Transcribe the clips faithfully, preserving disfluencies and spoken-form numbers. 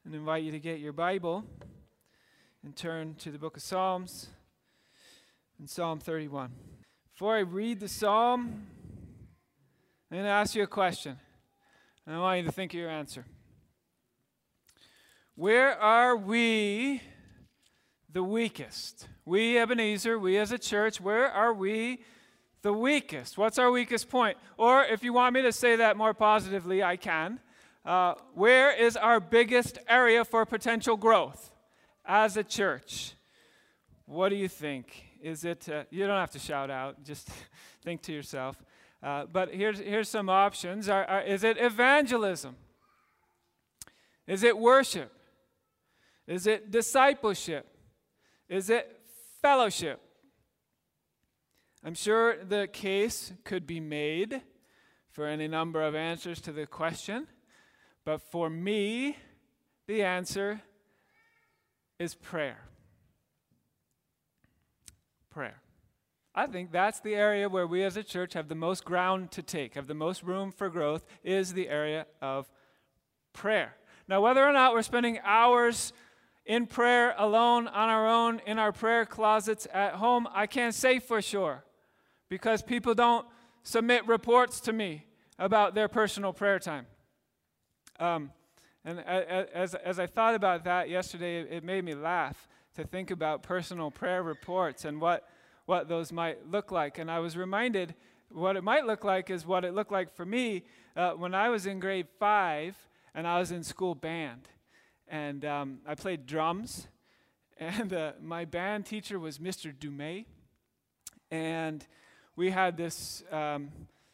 and invite you to get your Bible and turn to the book of Psalms and Psalm thirty-one. Before I read the psalm, I'm going to ask you a question, and I want you to think of your answer. Where are we the weakest? We, Ebenezer, we as a church, where are we the weakest? What's our weakest point? Or if you want me to say that more positively, I can. Uh, where is our biggest area for potential growth as a church? What do you think? Is it, uh, you don't have to shout out, just think to yourself. Uh, but here's, here's some options. Are, are, is it evangelism? Is it worship? Is it discipleship? Is it fellowship? I'm sure the case could be made for any number of answers to the question. But for me, the answer is prayer. Prayer. I think that's the area where we as a church have the most ground to take, have the most room for growth, is the area of prayer. Now, whether or not we're spending hours in prayer alone, on our own, in our prayer closets at home, I can't say for sure, because people don't submit reports to me about their personal prayer time. Um, and as, as I thought about that yesterday, it made me laugh to think about personal prayer reports and what, what those might look like. And I was reminded what it might look like is what it looked like for me uh, when I was in grade five and I was in school band. And um, I played drums, and uh, my band teacher was Mister Dumais. And we had this um,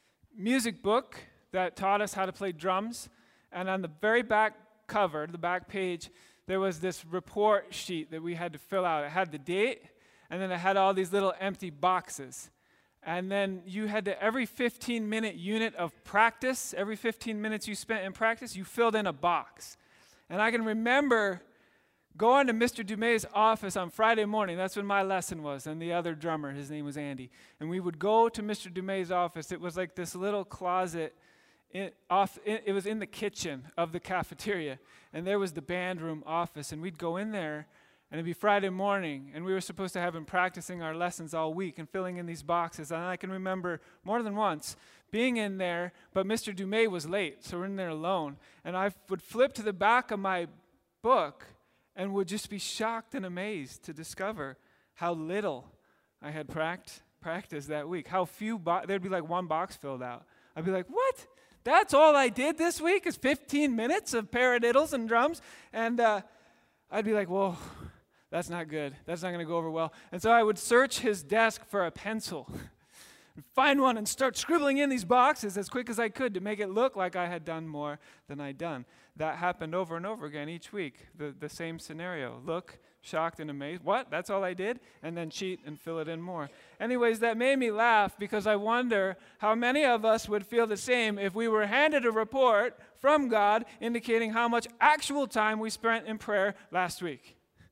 music book that taught us how to play drums. And on the very back cover, the back page, there was this report sheet that we had to fill out. It had the date, and then it had all these little empty boxes. And then you had to, every fifteen-minute unit of practice, every fifteen minutes you spent in practice, you filled in a box. And I can remember going to Mister Dumais' office on Friday morning. That's when my lesson was, and the other drummer, his name was Andy. And we would go to Mister Dumais' office. It was like this little closet. It, off, it, it was in the kitchen of the cafeteria, and there was the band room office, and we'd go in there, and it'd be Friday morning, and we were supposed to have been practicing our lessons all week and filling in these boxes. And I can remember more than once being in there, but Mister Dumais was late, so we're in there alone, and I would flip to the back of my book and would just be shocked and amazed to discover how little I had pract- practiced that week, how few, bo- there'd be like one box filled out. I'd be like, what? That's all I did this week is fifteen minutes of paradiddles and drums? And uh, I'd be like, whoa, that's not good. That's not going to go over well. And so I would search his desk for a pencil, and find one and start scribbling in these boxes as quick as I could to make it look like I had done more than I'd done. That happened over and over again each week, the, the same scenario. Look, shocked and amazed. What? That's all I did? And then cheat and fill it in more. Anyways, that made me laugh because I wonder how many of us would feel the same if we were handed a report from God indicating how much actual time we spent in prayer last week.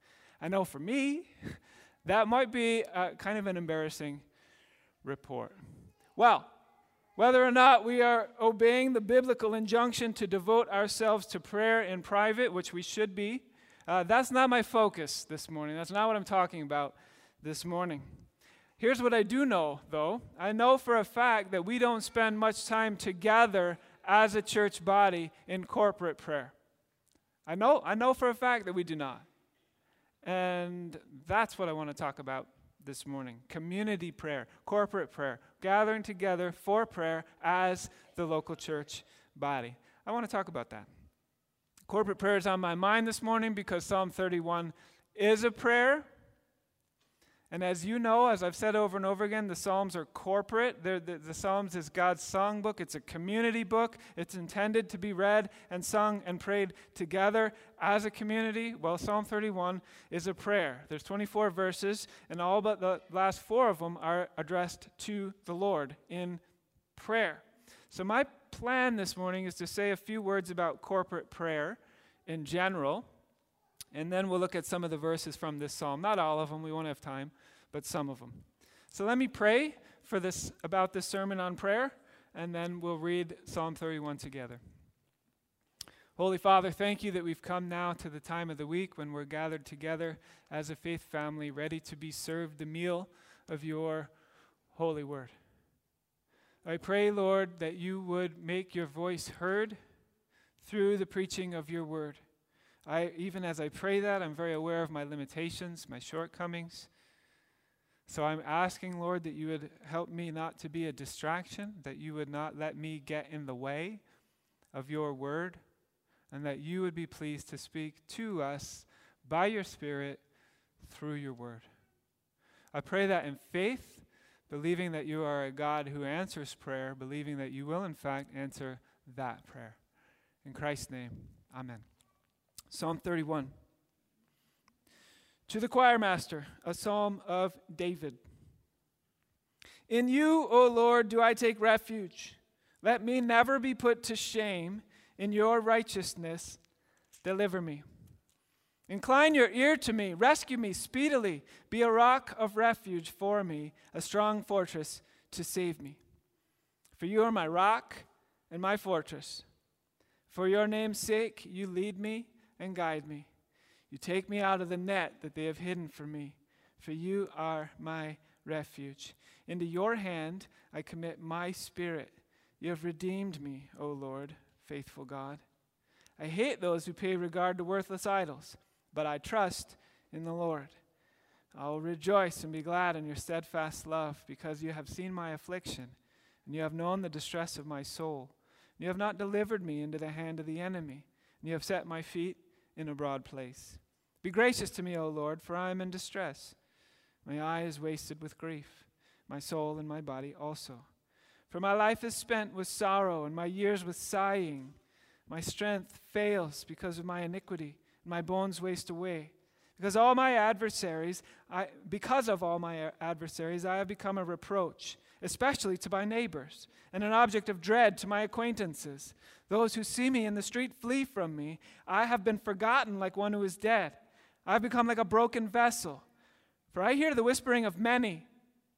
I know for me, that might be uh, kind of an embarrassing report. Well, whether or not we are obeying the biblical injunction to devote ourselves to prayer in private, which we should be, Uh, that's not my focus this morning. That's not what I'm talking about this morning. Here's what I do know, though. I know for a fact that we don't spend much time together as a church body in corporate prayer. I know, I know for a fact that we do not. And that's what I want to talk about this morning. Community prayer, corporate prayer, gathering together for prayer as the local church body. I want to talk about that. Corporate prayer is on my mind this morning because Psalm thirty-one is a prayer. And as you know, as I've said over and over again, the Psalms are corporate. The, the Psalms is God's songbook. It's a community book. It's intended to be read and sung and prayed together as a community. Well, Psalm thirty-one is a prayer. There's twenty-four verses, and all but the last four of them are addressed to the Lord in prayer. So my plan this morning is to say a few words about corporate prayer in general, and then we'll look at some of the verses from this psalm. Not all of them, we won't have time, but some of them. So let me pray for this about this sermon on prayer, and then we'll read Psalm thirty-one together. Holy Father, thank you that we've come now to the time of the week when we're gathered together as a faith family, ready to be served the meal of your holy word. I pray, Lord, that you would make your voice heard through the preaching of your word. I, even as I pray that, I'm very aware of my limitations, my shortcomings. So I'm asking, Lord, that you would help me not to be a distraction, that you would not let me get in the way of your word, and that you would be pleased to speak to us by your Spirit through your word. I pray that in faith, believing that you are a God who answers prayer, believing that you will in fact answer that prayer. In Christ's name, amen. Psalm thirty-one. To the choir master, a psalm of David. In you, O Lord, do I take refuge. Let me never be put to shame. In your righteousness, deliver me. Incline your ear to me. Rescue me speedily. Be a rock of refuge for me, a strong fortress to save me. For you are my rock and my fortress. For your name's sake, you lead me and guide me. You take me out of the net that they have hidden for me, for you are my refuge. Into your hand I commit my spirit. You have redeemed me, O Lord, faithful God. I hate those who pay regard to worthless idols, but I trust in the Lord. I will rejoice and be glad in your steadfast love, because you have seen my affliction, and you have known the distress of my soul. And you have not delivered me into the hand of the enemy, and you have set my feet in a broad place. Be gracious to me, O Lord, for I am in distress. My eye is wasted with grief, my soul and my body also. For my life is spent with sorrow, and my years with sighing. My strength fails because of my iniquity, and my bones waste away. Because all my adversaries, I, because of all my adversaries, I have become a reproach, especially to my neighbors, and an object of dread to my acquaintances. Those who see me in the street flee from me. I have been forgotten like one who is dead. I have become like a broken vessel. For I hear the whispering of many,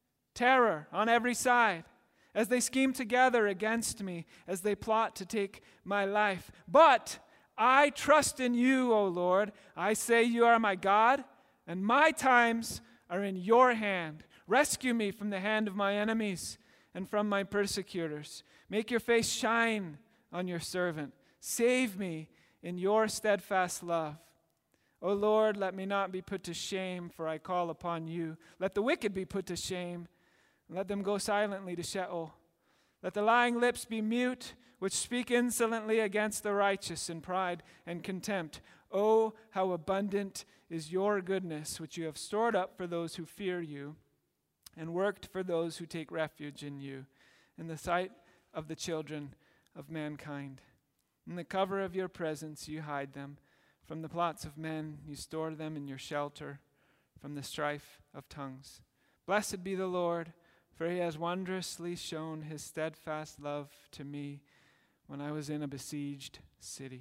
terror on every side, as they scheme together against me, as they plot to take my life. But I trust in you, O Lord. I say you are my God, and my times are in your hand. Rescue me from the hand of my enemies and from my persecutors. Make your face shine on your servant. Save me in your steadfast love. O Lord, let me not be put to shame, for I call upon you. Let the wicked be put to shame, and let them go silently to Sheol. Let the lying lips be mute, which speak insolently against the righteous in pride and contempt. Oh, how abundant is your goodness, which you have stored up for those who fear you, and worked for those who take refuge in you, in the sight of the children of mankind. In the cover of your presence you hide them. From the plots of men you store them in your shelter, from the strife of tongues. Blessed be the Lord, for he has wondrously shown his steadfast love to me when I was in a besieged city.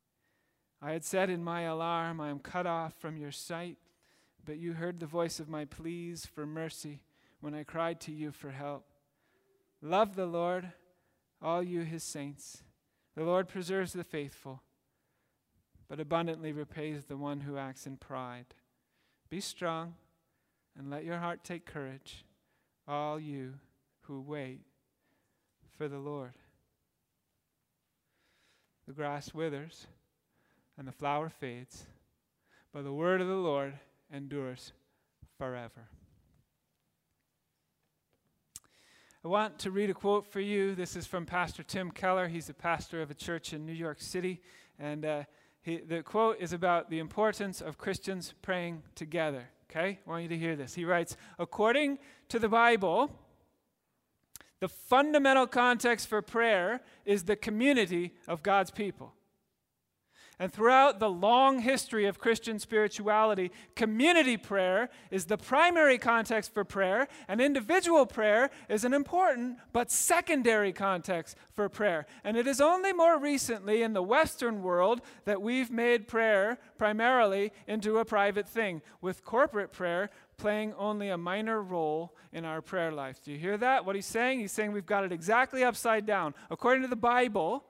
I had said in my alarm, I am cut off from your sight, but you heard the voice of my pleas for mercy when I cried to you for help. Love the Lord, all you his saints. The Lord preserves the faithful, but abundantly repays the one who acts in pride. Be strong and let your heart take courage, all you who wait for the Lord. The grass withers and the flower fades, but the word of the Lord endures forever. I want to read a quote for you. This is from Pastor Tim Keller. He's a pastor of a church in New York City, and uh, he, the quote is about the importance of Christians praying together. Okay? I want you to hear this. He writes, according to the Bible, the fundamental context for prayer is the community of God's people. And throughout the long history of Christian spirituality, community prayer is the primary context for prayer, and individual prayer is an important but secondary context for prayer. And it is only more recently in the Western world that we've made prayer primarily into a private thing, with corporate prayer playing only a minor role in our prayer life. Do you hear that? What he's saying? He's saying we've got it exactly upside down. According to the Bible,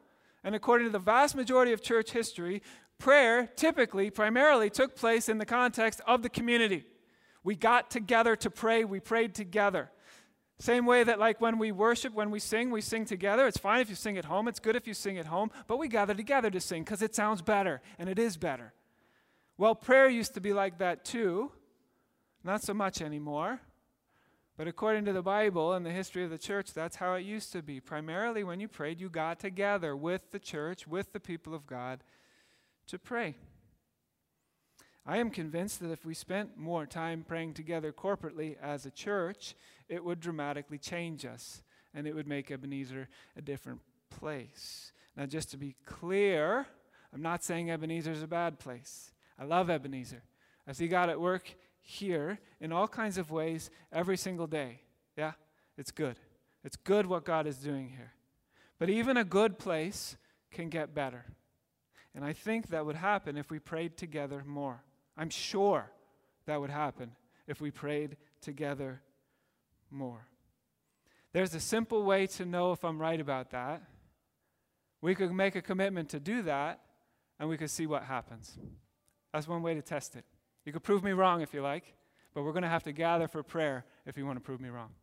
and according to the vast majority of church history, prayer typically, primarily took place in the context of the community. We got together to pray. We prayed together. Same way that like when we worship, when we sing, we sing together. It's fine if you sing at home. It's good if you sing at home. But we gather together to sing because it sounds better, and it is better. Well, prayer used to be like that too. Not so much anymore. But according to the Bible and the history of the church, that's how it used to be. Primarily when you prayed, you got together with the church, with the people of God, to pray. I am convinced that if we spent more time praying together corporately as a church, it would dramatically change us, and it would make Ebenezer a different place. Now, just to be clear, I'm not saying Ebenezer is a bad place. I love Ebenezer. I see God at work here in all kinds of ways every single day. Yeah, it's good. It's good what God is doing here. But even a good place can get better. And I think that would happen if we prayed together more. I'm sure that would happen if we prayed together more. There's a simple way to know if I'm right about that. We could make a commitment to do that, and we could see what happens. That's one way to test it. You could prove me wrong if you like, but we're going to have to gather for prayer if you want to prove me wrong.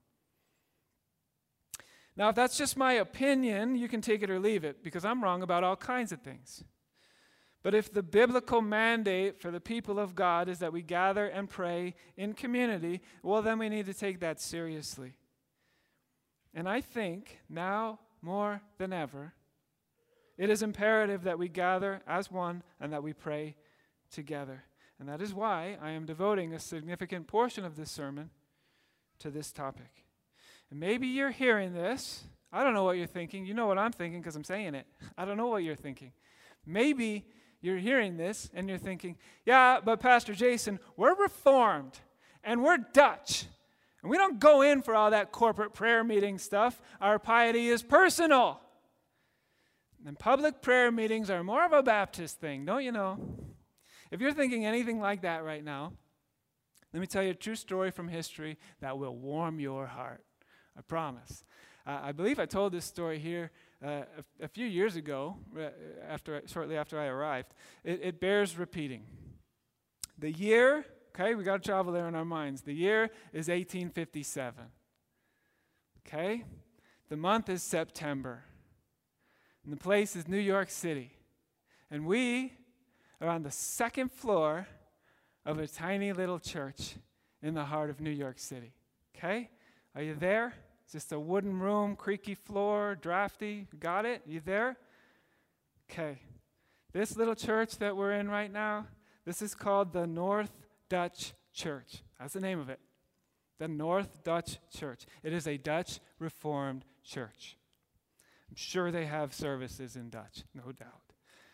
Now, if that's just my opinion, you can take it or leave it, because I'm wrong about all kinds of things. But if the biblical mandate for the people of God is that we gather and pray in community, well, then we need to take that seriously. And I think now more than ever, it is imperative that we gather as one and that we pray together. And that is why I am devoting a significant portion of this sermon to this topic. And maybe you're hearing this. I don't know what you're thinking. You know what I'm thinking because I'm saying it. I don't know what you're thinking. Maybe you're hearing this and you're thinking, yeah, but Pastor Jason, we're Reformed and we're Dutch. And we don't go in for all that corporate prayer meeting stuff. Our piety is personal. And public prayer meetings are more of a Baptist thing, don't you know? If you're thinking anything like that right now, let me tell you a true story from history that will warm your heart. I promise. Uh, I believe I told this story here uh, a, a few years ago, uh, after shortly after I arrived. It, it bears repeating. The year, okay, we got to travel there in our minds. The year is eighteen fifty-seven. Okay? The month is September. And the place is New York City. And we are on the second floor of a tiny little church in the heart of New York City. Okay? Are you there? It's just a wooden room, creaky floor, drafty. Got it? You there? Okay. This little church that we're in right now, this is called the North Dutch Church. That's the name of it. The North Dutch Church. It is a Dutch Reformed church. I'm sure they have services in Dutch, no doubt.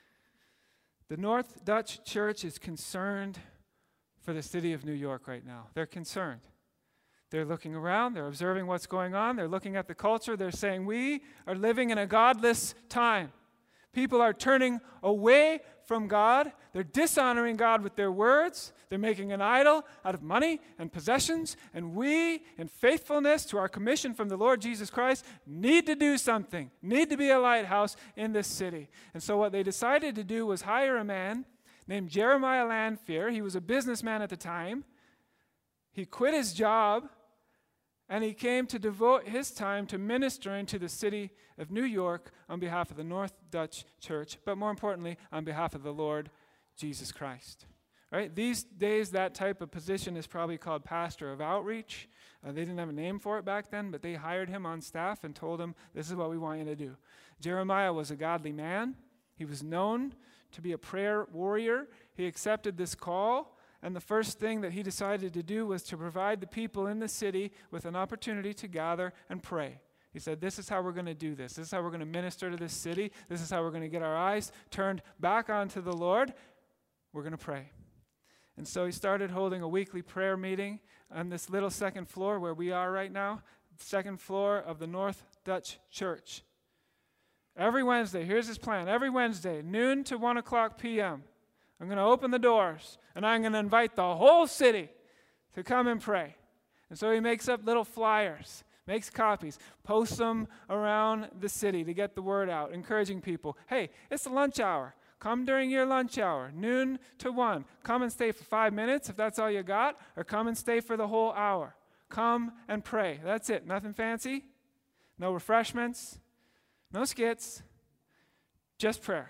The North Dutch Church is concerned for the city of New York right now. They're concerned. They're looking around. They're observing what's going on. They're looking at the culture. They're saying, we are living in a godless time. People are turning away from God. They're dishonoring God with their words. They're making an idol out of money and possessions. And we, in faithfulness to our commission from the Lord Jesus Christ, need to do something, need to be a lighthouse in this city. And so what they decided to do was hire a man named Jeremiah Lanphier. He was a businessman at the time. He quit his job, and he came to devote his time to ministering to the city of New York on behalf of the North Dutch Church, but more importantly, on behalf of the Lord Jesus Christ. Right? These days, that type of position is probably called pastor of outreach. Uh, they didn't have a name for it back then, but they hired him on staff and told him, this is what we want you to do. Jeremiah was a godly man. He was known to be a prayer warrior. He accepted this call. And the first thing that he decided to do was to provide the people in the city with an opportunity to gather and pray. He said, this is how we're going to do this. This is how we're going to minister to this city. This is how we're going to get our eyes turned back onto the Lord. We're going to pray. And so he started holding a weekly prayer meeting on this little second floor where we are right now, second floor of the North Dutch Church. Every Wednesday, here's his plan. Every Wednesday, noon to one o'clock p.m., I'm going to open the doors, and I'm going to invite the whole city to come and pray. And so he makes up little flyers, Makes copies, posts them around the city to get the word out, encouraging people. Hey, it's the lunch hour. Come during your lunch hour, noon to one. Come and stay for five minutes if that's all you got, or come and stay for the whole hour. Come and pray. That's it. Nothing fancy. No refreshments. No skits. Just prayer.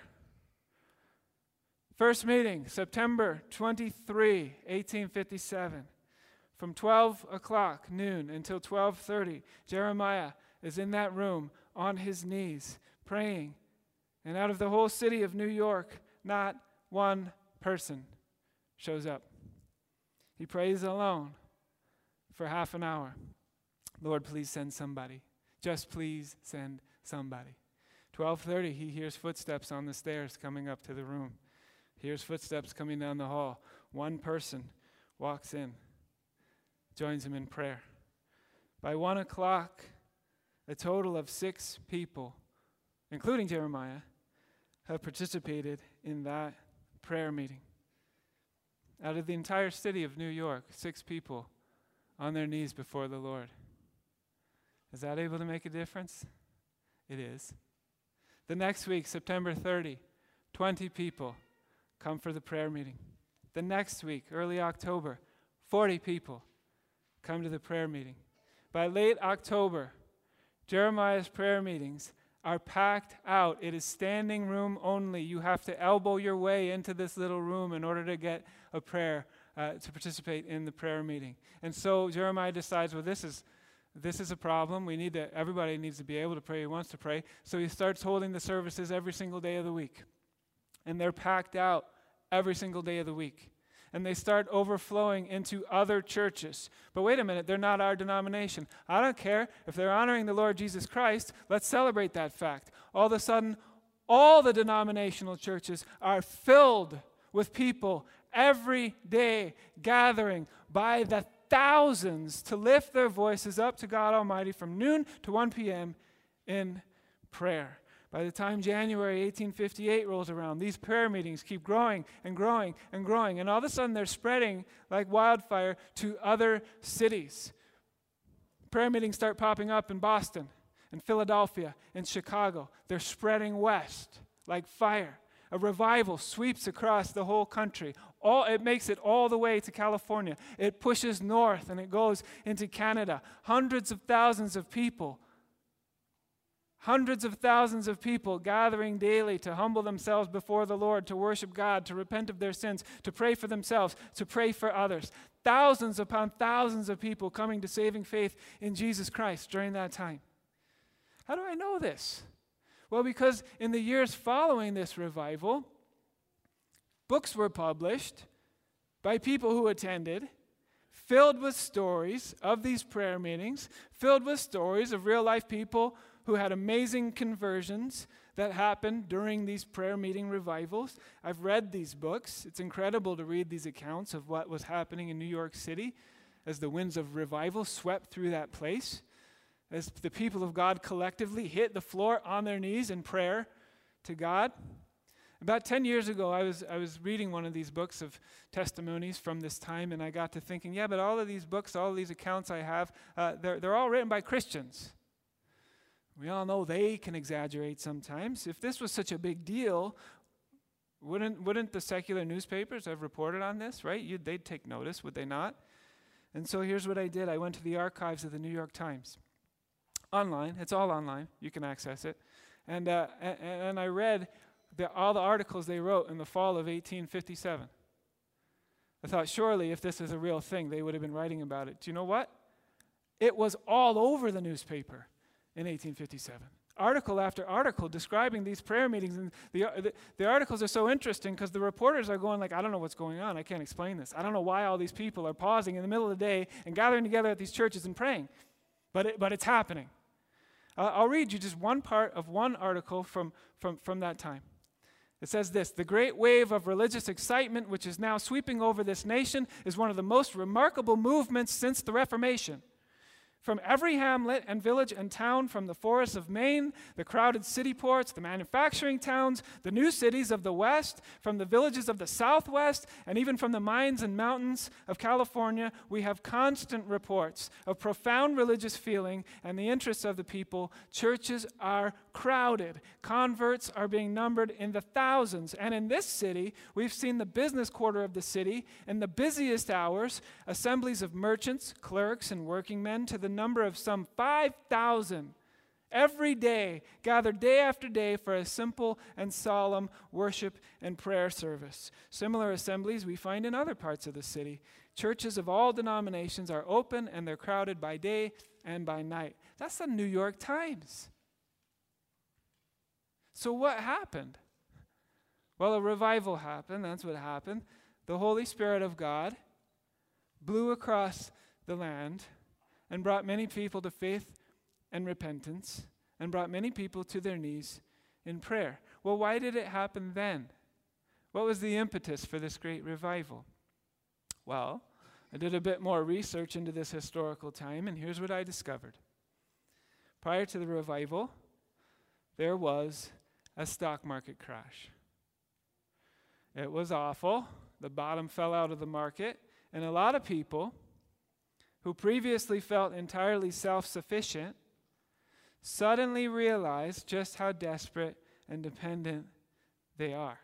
First meeting, September twenty-third, eighteen fifty-seven. From twelve o'clock noon until twelve thirty, Jeremiah is in that room on his knees praying. And out of the whole city of New York, not one person shows up. He prays alone for half an hour. Lord, please send somebody. Just please send somebody. twelve thirty, he hears footsteps on the stairs coming up to the room. Hears footsteps coming down the hall. One person walks in, joins him in prayer. By one o'clock, a total of six people, including Jeremiah, have participated in that prayer meeting. Out of the entire city of New York, six people on their knees before the Lord. Is that able to make a difference? It is. The next week, September thirtieth, twenty people come for the prayer meeting. The next week, early October, forty people come to the prayer meeting. By late October, Jeremiah's prayer meetings are packed out. It is standing room only. You have to elbow your way into this little room in order to get a prayer, uh, to participate in the prayer meeting. And so Jeremiah decides, well, this is this is a problem. We need to, everybody needs to be able to pray who wants to pray. So he starts holding the services every single day of the week. And they're packed out every single day of the week. And they start overflowing into other churches. But wait a minute, they're not our denomination. I don't care. If they're honoring the Lord Jesus Christ, let's celebrate that fact. All of a sudden, all the denominational churches are filled with people every day gathering by the thousands to lift their voices up to God Almighty from noon to one p.m. in prayer. By the time January eighteen fifty-eight rolls around, these prayer meetings keep growing and growing and growing. And all of a sudden, they're spreading like wildfire to other cities. Prayer meetings start popping up in Boston, in Philadelphia, in Chicago. They're spreading west like fire. A revival sweeps across the whole country. All, it makes it all the way to California. It pushes north and it goes into Canada. Hundreds of thousands of people Hundreds of thousands of people gathering daily to humble themselves before the Lord, to worship God, to repent of their sins, to pray for themselves, to pray for others. Thousands upon thousands of people coming to saving faith in Jesus Christ during that time. How do I know this? Well, because in the years following this revival, books were published by people who attended, filled with stories of these prayer meetings, filled with stories of real-life people who had amazing conversions that happened during these prayer meeting revivals. I've read these books. It's incredible to read these accounts of what was happening in New York City as the winds of revival swept through that place, as the people of God collectively hit the floor on their knees in prayer to God. About ten years ago, I was I was reading one of these books of testimonies from this time, and I got to thinking, yeah, but all of these books, all of these accounts I have, uh, they're, they're all written by Christians. We all know they can exaggerate sometimes. If this was such a big deal, wouldn't wouldn't the secular newspapers have reported on this, right? You'd, they'd take notice, would they not? And so here's what I did. I went to the archives of the New York Times. Online. It's all online. You can access it. And, uh, and, and I read the, all the articles they wrote in the fall of eighteen fifty-seven. I thought, surely if this is a real thing, they would have been writing about it. Do you know what? It was all over the newspaper in eighteen fifty-seven. Article after article describing these prayer meetings. And the, the, the articles are so interesting because the reporters are going like, I don't know what's going on. I can't explain this. I don't know why all these people are pausing in the middle of the day and gathering together at these churches and praying. But it, but it's happening. Uh, I'll read you just one part of one article from, from, from that time. It says this: the great wave of religious excitement which is now sweeping over this nation is one of the most remarkable movements since the Reformation. From every hamlet and village and town, from the forests of Maine, the crowded city ports, the manufacturing towns, the new cities of the West, from the villages of the Southwest, and even from the mines and mountains of California, we have constant reports of profound religious feeling and the interests of the people. Churches are crowded. Converts are being numbered in the thousands. And in this city, we've seen the business quarter of the city in the busiest hours, assemblies of merchants, clerks, and working men to the number of some five thousand every day, gathered day after day for a simple and solemn worship and prayer service. Similar assemblies we find in other parts of the city. Churches of all denominations are open and they're crowded by day and by night. That's the New York Times. So what happened? Well, a revival happened. That's what happened. The Holy Spirit of God blew across the land and brought many people to faith and repentance, and brought many people to their knees in prayer. Well, why did it happen then? What was the impetus for this great revival? Well, I did a bit more research into this historical time, and here's what I discovered. Prior to the revival, there was a stock market crash. It was awful. The bottom fell out of the market, and a lot of people who previously felt entirely self-sufficient suddenly realized just how desperate and dependent they are.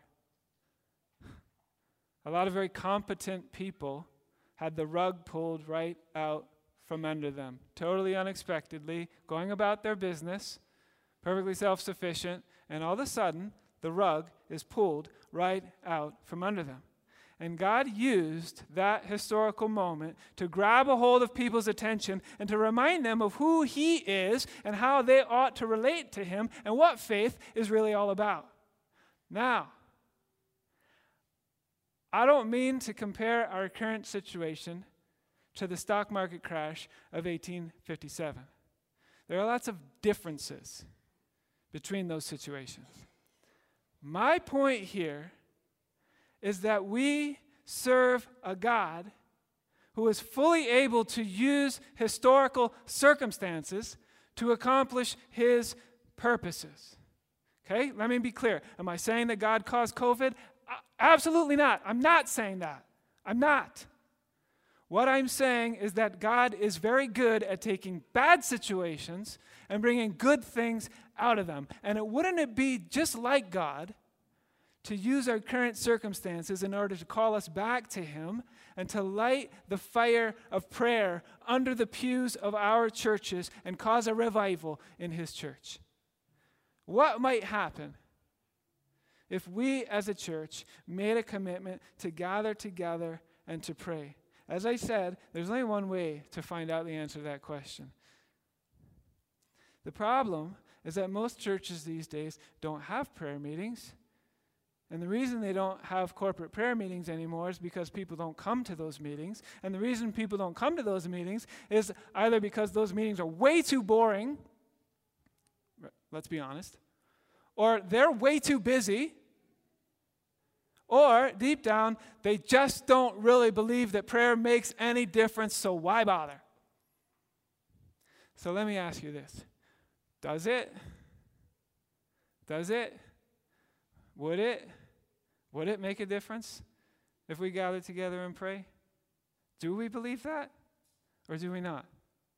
A lot of very competent people had the rug pulled right out from under them, totally unexpectedly, going about their business, perfectly self-sufficient, and all of a sudden, the rug is pulled right out from under them. And God used that historical moment to grab a hold of people's attention and to remind them of who He is and how they ought to relate to Him and what faith is really all about. Now, I don't mean to compare our current situation to the stock market crash of eighteen fifty-seven. There are lots of differences between those situations. My point here is that we serve a God who is fully able to use historical circumstances to accomplish His purposes. Okay, let me be clear. Am I saying that God caused COVID? Absolutely not. I'm not saying that. I'm not. What I'm saying is that God is very good at taking bad situations and bringing good things out of them. And it, wouldn't it be just like God to use our current circumstances in order to call us back to Him and to light the fire of prayer under the pews of our churches and cause a revival in His church? What might happen if we as a church made a commitment to gather together and to pray? As I said, there's only one way to find out the answer to that question. The problem is that most churches these days don't have prayer meetings. And the reason they don't have corporate prayer meetings anymore is because people don't come to those meetings. And the reason people don't come to those meetings is either because those meetings are way too boring, let's be honest, or they're way too busy, or deep down, they just don't really believe that prayer makes any difference, so why bother? So let me ask you this. Does it? Does it? Would it? Would it make a difference if we gather together and pray? Do we believe that? Or do we not?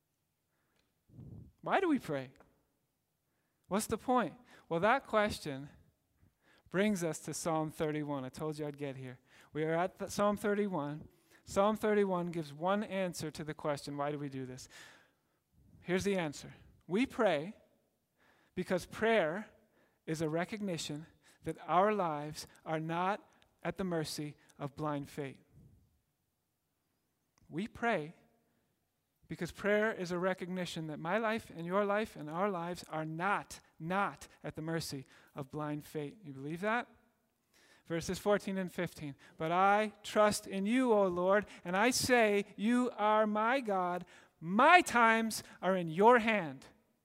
Why do we pray? What's the point? Well, that question brings us to Psalm thirty-one. I told you I'd get here. We are at Psalm thirty-one. Psalm thirty-one gives one answer to the question, why do we do this? Here's the answer. We pray because prayer is a recognition that our lives are not at the mercy of blind fate. We pray because prayer is a recognition that my life and your life and our lives are not, not at the mercy of blind fate. You believe that? Verses fourteen and fifteen. But I trust in you, O Lord, and I say, you are my God. My times are in your hand.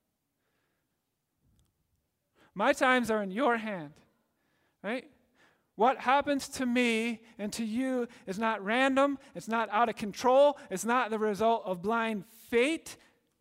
My times are in your hand. Right? What happens to me and to you is not random. It's not out of control. It's not the result of blind fate.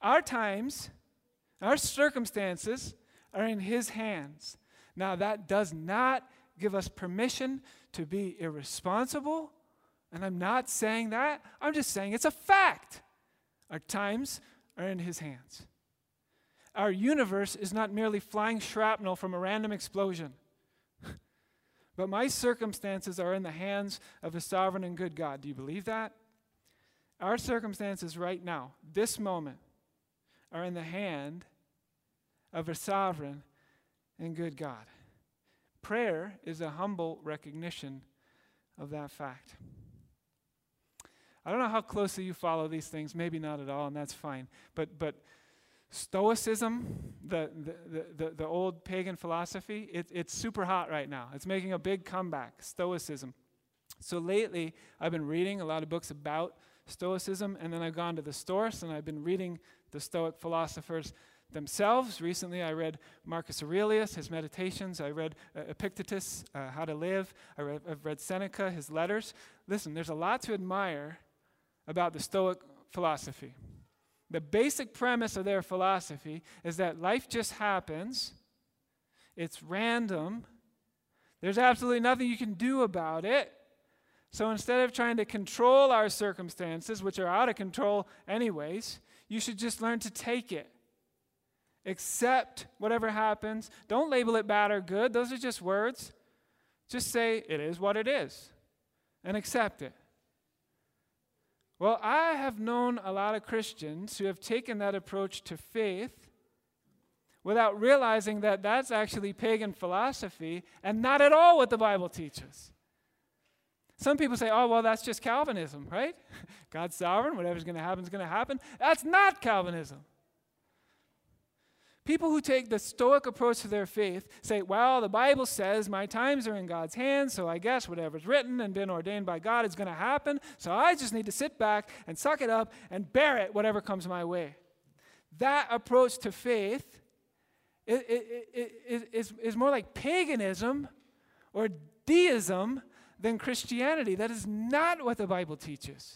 Our times, our circumstances are in his hands. Now, that does not give us permission to be irresponsible, and I'm not saying that. I'm just saying it's a fact. Our times are in his hands. Our universe is not merely flying shrapnel from a random explosion. But my circumstances are in the hands of a sovereign and good God. Do you believe that? Our circumstances right now, this moment, are in the hand of a sovereign and good God. Prayer is a humble recognition of that fact. I don't know how closely you follow these things, maybe not at all, and that's fine. But but Stoicism, the the, the, the old pagan philosophy, it, it's super hot right now. It's making a big comeback, Stoicism. So lately, I've been reading a lot of books about Stoicism, and then I've gone to the source, and I've been reading the Stoic philosophers themselves. Recently, I read Marcus Aurelius, his Meditations. I read uh, Epictetus, uh, How to Live. I read, I've read Seneca, his letters. Listen, there's a lot to admire about the Stoic philosophy. The basic premise of their philosophy is that life just happens. It's random. There's absolutely nothing you can do about it. So instead of trying to control our circumstances, which are out of control anyways, you should just learn to take it. Accept whatever happens. Don't label it bad or good. Those are just words. Just say, it is what it is, and accept it. Well, I have known a lot of Christians who have taken that approach to faith without realizing that that's actually pagan philosophy and not at all what the Bible teaches. Some people say, oh, well, that's just Calvinism, right? God's sovereign, whatever's going to happen is going to happen. That's not Calvinism. People who take the Stoic approach to their faith say, well, the Bible says my times are in God's hands, so I guess whatever's written and been ordained by God is going to happen, so I just need to sit back and suck it up and bear it, whatever comes my way. That approach to faith is, is, is, is more like paganism or deism than Christianity. That is not what the Bible teaches.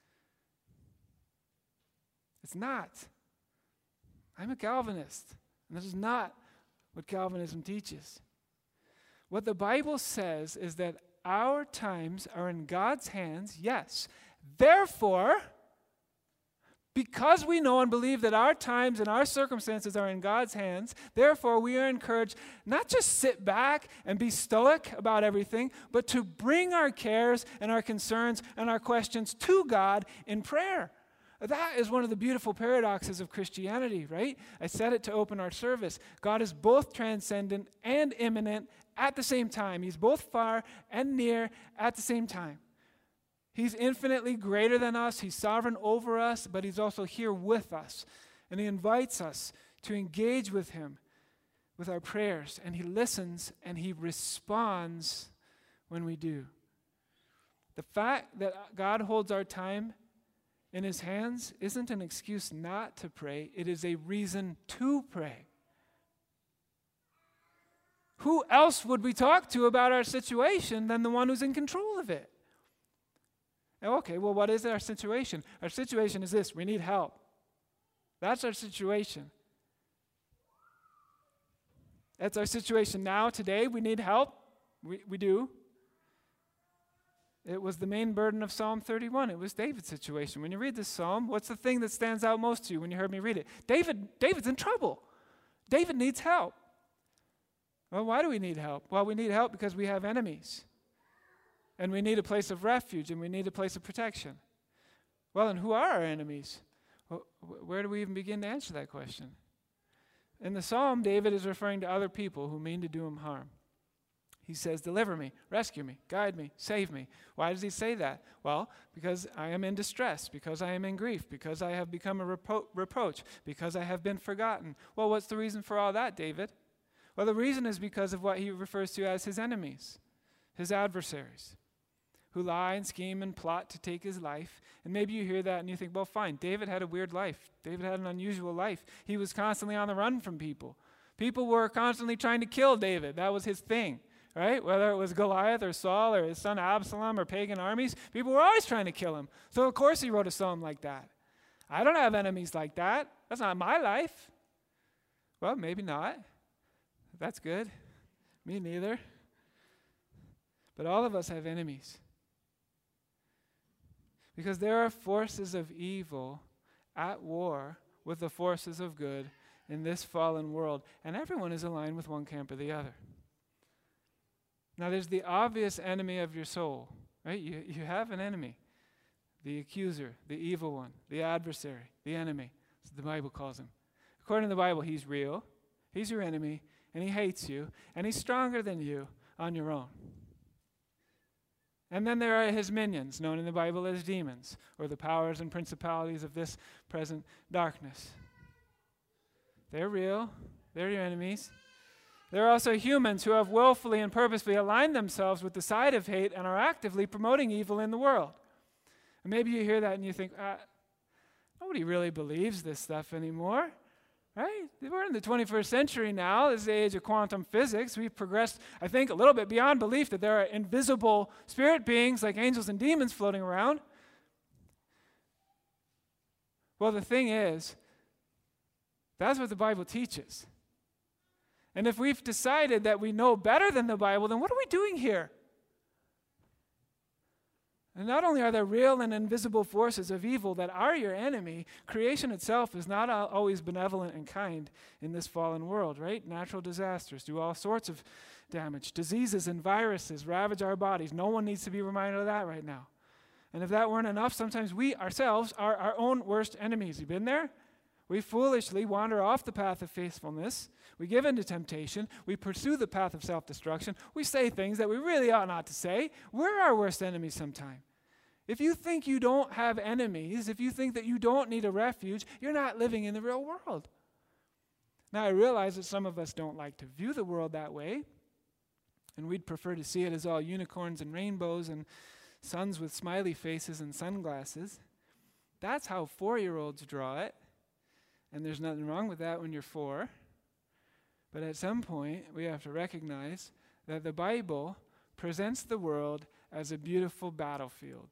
It's not. I'm a Calvinist, and this is not what Calvinism teaches. What the Bible says is that our times are in God's hands, yes. Therefore, because we know and believe that our times and our circumstances are in God's hands, therefore we are encouraged not just sit back and be stoic about everything, but to bring our cares and our concerns and our questions to God in prayer. That is one of the beautiful paradoxes of Christianity, right? I said it to open our service. God is both transcendent and immanent at the same time. He's both far and near at the same time. He's infinitely greater than us. He's sovereign over us, but he's also here with us. And he invites us to engage with him with our prayers. And he listens and he responds when we do. The fact that God holds our time in his hands isn't an excuse not to pray. It is a reason to pray. Who else would we talk to about our situation than the one who's in control of it? Okay, well, what is our situation? Our situation is this: we need help. That's our situation. That's our situation now, today. We need help. We, we do. It was the main burden of Psalm thirty-one. It was David's situation. When you read this psalm, what's the thing that stands out most to you when you heard me read it? David, David's in trouble. David needs help. Well, why do we need help? Well, we need help because we have enemies. And we need a place of refuge, and we need a place of protection. Well, and who are our enemies? Well, where do we even begin to answer that question? In the psalm, David is referring to other people who mean to do him harm. He says, deliver me, rescue me, guide me, save me. Why does he say that? Well, because I am in distress, because I am in grief, because I have become a repro- reproach, because I have been forgotten. Well, what's the reason for all that, David? Well, the reason is because of what he refers to as his enemies, his adversaries, who lie and scheme and plot to take his life. And maybe you hear that and you think, well, fine, David had a weird life. David had an unusual life. He was constantly on the run from people. People were constantly trying to kill David. That was his thing, right? Whether it was Goliath or Saul or his son Absalom or pagan armies, people were always trying to kill him. So of course he wrote a psalm like that. I don't have enemies like that. That's not my life. Well, maybe not. That's good. Me neither. But all of us have enemies. Because there are forces of evil at war with the forces of good in this fallen world. And everyone is aligned with one camp or the other. Now there's the obvious enemy of your soul, right? You, you have an enemy. The accuser, the evil one, the adversary, the enemy. That's what the Bible calls him. According to the Bible, he's real. He's your enemy, and he hates you, and he's stronger than you on your own. And then there are his minions, known in the Bible as demons, or the powers and principalities of this present darkness. They're real. They're your enemies. There are also humans who have willfully and purposefully aligned themselves with the side of hate and are actively promoting evil in the world. And maybe you hear that and you think, uh, nobody really believes this stuff anymore. Right? We're in the twenty-first century now. This is the age of quantum physics. We've progressed, I think, a little bit beyond belief that there are invisible spirit beings like angels and demons floating around. Well, the thing is, that's what the Bible teaches. And if we've decided that we know better than the Bible, then what are we doing here? And not only are there real and invisible forces of evil that are your enemy, creation itself is not always benevolent and kind in this fallen world, right? Natural disasters do all sorts of damage. Diseases and viruses ravage our bodies. No one needs to be reminded of that right now. And if that weren't enough, sometimes we ourselves are our own worst enemies. You been there? We foolishly wander off the path of faithfulness. We give in to temptation. We pursue the path of self-destruction. We say things that we really ought not to say. We're our worst enemies sometimes. If you think you don't have enemies, if you think that you don't need a refuge, you're not living in the real world. Now, I realize that some of us don't like to view the world that way, and we'd prefer to see it as all unicorns and rainbows and suns with smiley faces and sunglasses. That's how four-year-olds draw it. And there's nothing wrong with that when you're four. But at some point, we have to recognize that the Bible presents the world as a beautiful battlefield,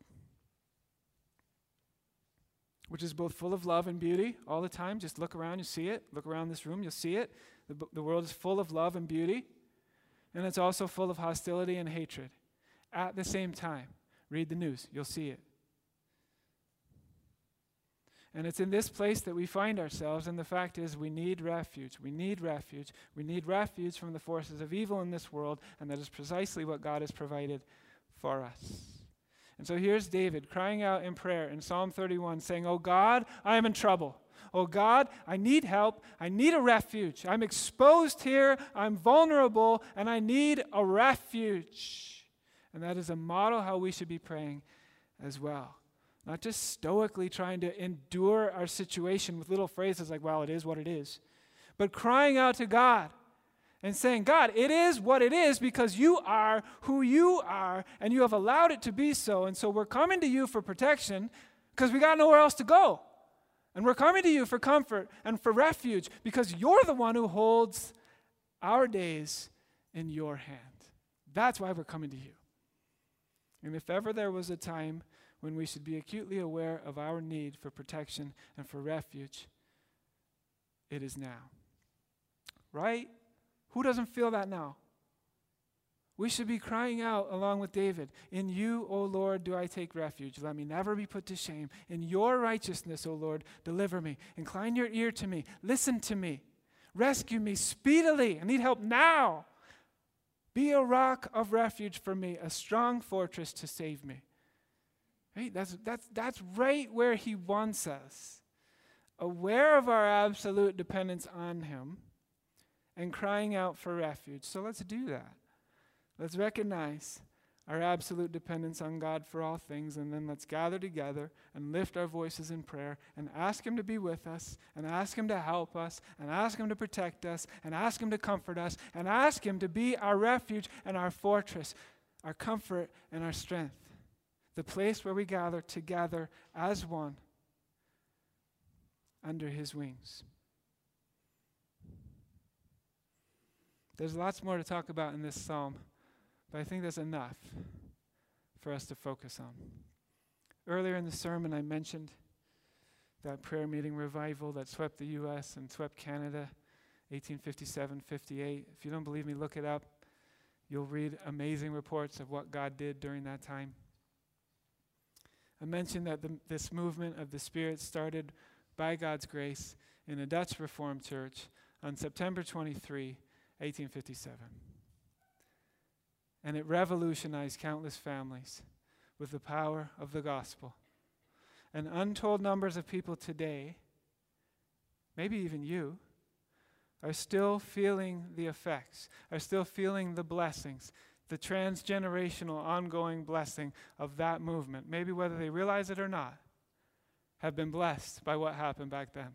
which is both full of love and beauty all the time. Just look around, you see it. Look around this room, you'll see it. The, the world is full of love and beauty. And it's also full of hostility and hatred at the same time. Read the news, you'll see it. And it's in this place that we find ourselves, and the fact is we need refuge. We need refuge. We need refuge from the forces of evil in this world, and that is precisely what God has provided for us. And so here's David crying out in prayer in Psalm thirty-one, saying, "Oh God, I am in trouble. Oh God, I need help. I need a refuge. I'm exposed here. I'm vulnerable, and I need a refuge." And that is a model how we should be praying as well. Not just stoically trying to endure our situation with little phrases like, well, it is what it is, but crying out to God and saying, God, it is what it is because you are who you are, and you have allowed it to be so. And so we're coming to you for protection because we got nowhere else to go. And we're coming to you for comfort and for refuge because you're the one who holds our days in your hand. That's why we're coming to you. And if ever there was a time when we should be acutely aware of our need for protection and for refuge, it is now. Right? Who doesn't feel that now? We should be crying out along with David, "In you, O Lord, do I take refuge. Let me never be put to shame. In your righteousness, O Lord, deliver me. Incline your ear to me. Listen to me. Rescue me speedily. I need help now. Be a rock of refuge for me, a strong fortress to save me." Right? That's, that's, that's right where he wants us. Aware of our absolute dependence on him and crying out for refuge. So let's do that. Let's recognize our absolute dependence on God for all things, and then let's gather together and lift our voices in prayer and ask him to be with us, and ask him to help us, and ask him to protect us, and ask him to comfort us, and ask him to be our refuge and our fortress, our comfort and our strength. The place where we gather together as one under his wings. There's lots more to talk about in this psalm, but I think that's enough for us to focus on. Earlier in the sermon, I mentioned that prayer meeting revival that swept the U S and swept Canada, eighteen fifty-seven fifty-eight. If you don't believe me, look it up. You'll read amazing reports of what God did during that time. I mentioned that the, this movement of the Spirit started by God's grace in a Dutch Reformed church on September twenty-third, eighteen fifty-seven. And it revolutionized countless families with the power of the gospel. And untold numbers of people today, maybe even you, are still feeling the effects, are still feeling the blessings, the transgenerational ongoing blessing of that movement, maybe whether they realize it or not, have been blessed by what happened back then.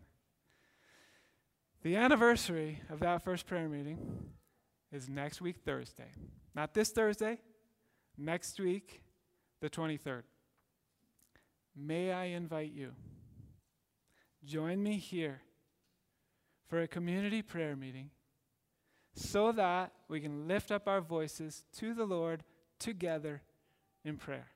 The anniversary of that first prayer meeting is next week, Thursday. Not this Thursday, next week, the twenty-third. May I invite you, join me here for a community prayer meeting so that we can lift up our voices to the Lord together in prayer.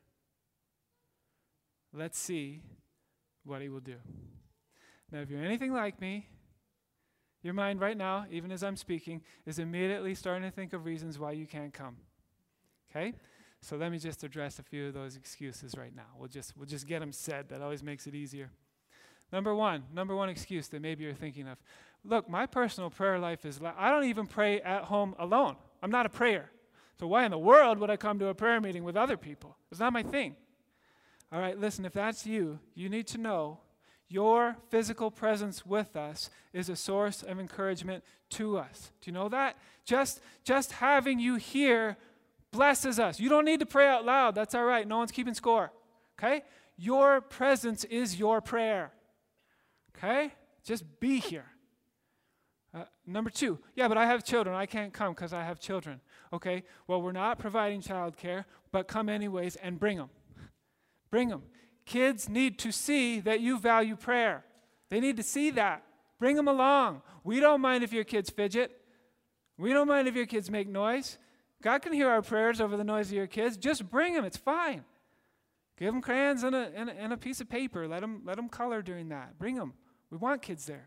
Let's see what he will do. Now, if you're anything like me, your mind right now, even as I'm speaking, is immediately starting to think of reasons why you can't come. Okay? So let me just address a few of those excuses right now. We'll just we'll just get them said. That always makes it easier. Number one, number one excuse that maybe you're thinking of. Look, my personal prayer life is, la- I don't even pray at home alone. I'm not a prayer. So why in the world would I come to a prayer meeting with other people? It's not my thing. All right, listen, if that's you, you need to know your physical presence with us is a source of encouragement to us. Do you know that? Just, just having you here blesses us. You don't need to pray out loud. That's all right. No one's keeping score. Okay? Your presence is your prayer. Okay? Just be here. Uh, number two, yeah, but I have children. I can't come because I have children. Okay, well, we're not providing childcare, but come anyways and bring them. Bring them. Kids need to see that you value prayer. They need to see that. Bring them along. We don't mind if your kids fidget. We don't mind if your kids make noise. God can hear our prayers over the noise of your kids. Just bring them. It's fine. Give them crayons and a, and a, and a piece of paper. Let them, let them color during that. Bring them. We want kids there.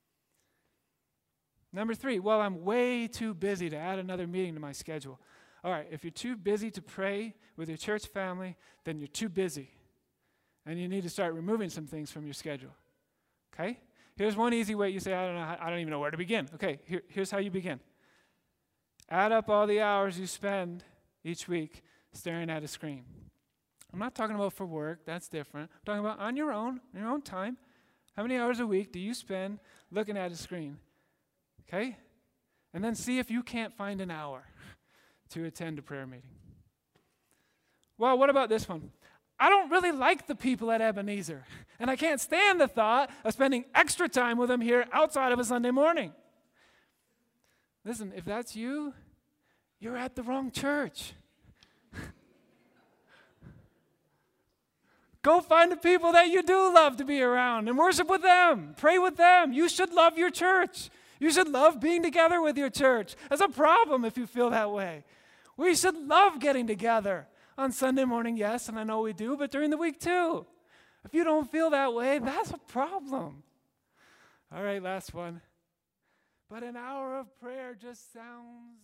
Number three, well, I'm way too busy to add another meeting to my schedule. All right, if you're too busy to pray with your church family, then you're too busy. And you need to start removing some things from your schedule. Okay? Here's one easy way. You say, I don't know, I don't even know where to begin. Okay, here, here's how you begin. Add up all the hours you spend each week staring at a screen. I'm not talking about for work. That's different. I'm talking about on your own, on your own time. How many hours a week do you spend looking at a screen? Okay? And then see if you can't find an hour to attend a prayer meeting. Well, what about this one? I don't really like the people at Ebenezer, and I can't stand the thought of spending extra time with them here outside of a Sunday morning. Listen, if that's you, you're at the wrong church. Go find the people that you do love to be around and worship with them. Pray with them. You should love your church. You should love being together with your church. That's a problem if you feel that way. We should love getting together on Sunday morning, yes, and I know we do, but during the week too. If you don't feel that way, that's a problem. All right, last one. But an hour of prayer just sounds